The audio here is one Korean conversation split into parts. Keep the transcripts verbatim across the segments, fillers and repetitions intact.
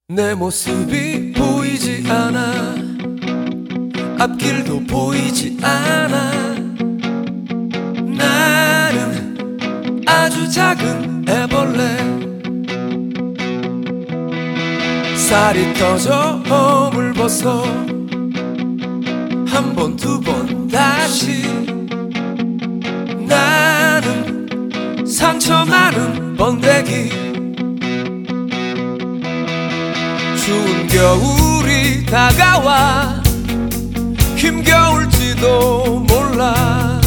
내 모습이 보이지 않아, 앞길도 보이지 않아. 나는 아주 작은 애벌레, 살이 터져 허물 벗어 한 번 두 번 다시. 나는 상처 많은 번데기, 추운 겨울이 다가와 힘겨울지도 몰라.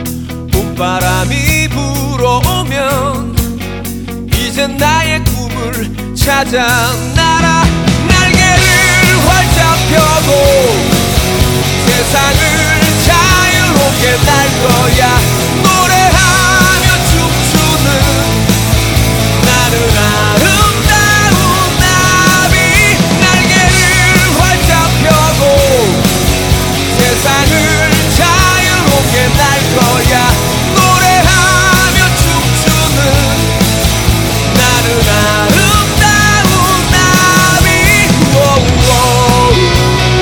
봄바람이 불어오면 이젠 나의 꿈을 찾아 날아. 날개를 활짝 펴고 세상을 자유롭게 날 거야. 노래하며 춤추는 나는 아름다운 나비. 날개를 활짝 펴고 세상을 자유롭게 날 거야. 노래하며 춤추는 나는 아름다운 나비. 오오오.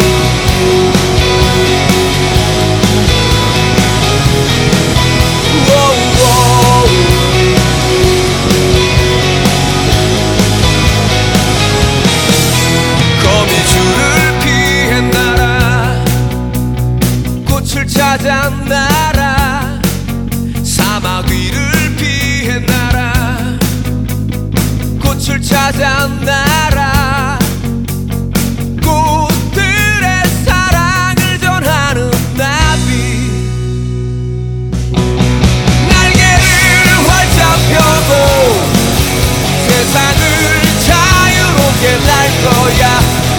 거미줄을 피해 날아 꽃을 찾아 날아. 사막 위를 피해 날아 꽃을 찾아 날아. 꽃들의 사랑을 전하는 나비. 날개를 활짝 펴고 세상을 자유롭게 날 거야.